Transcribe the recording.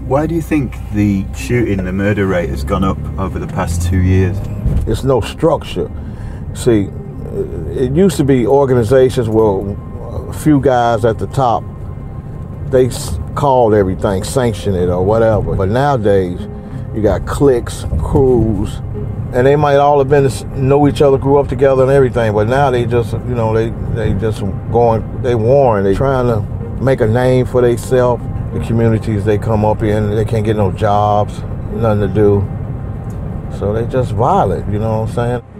Why do you think the shooting, the murder rate has gone up over the past 2 years? It's no structure. See, it used to be organizations where a few guys at the top, they called everything, sanctioned it or whatever. But nowadays, you got cliques, crews, and they might all have been know each other, grew up together and everything. But now they just, they just they warring. They trying to make a name for themselves. The communities they come up in, they can't get no jobs, nothing to do. So they just violent, you know what I'm saying?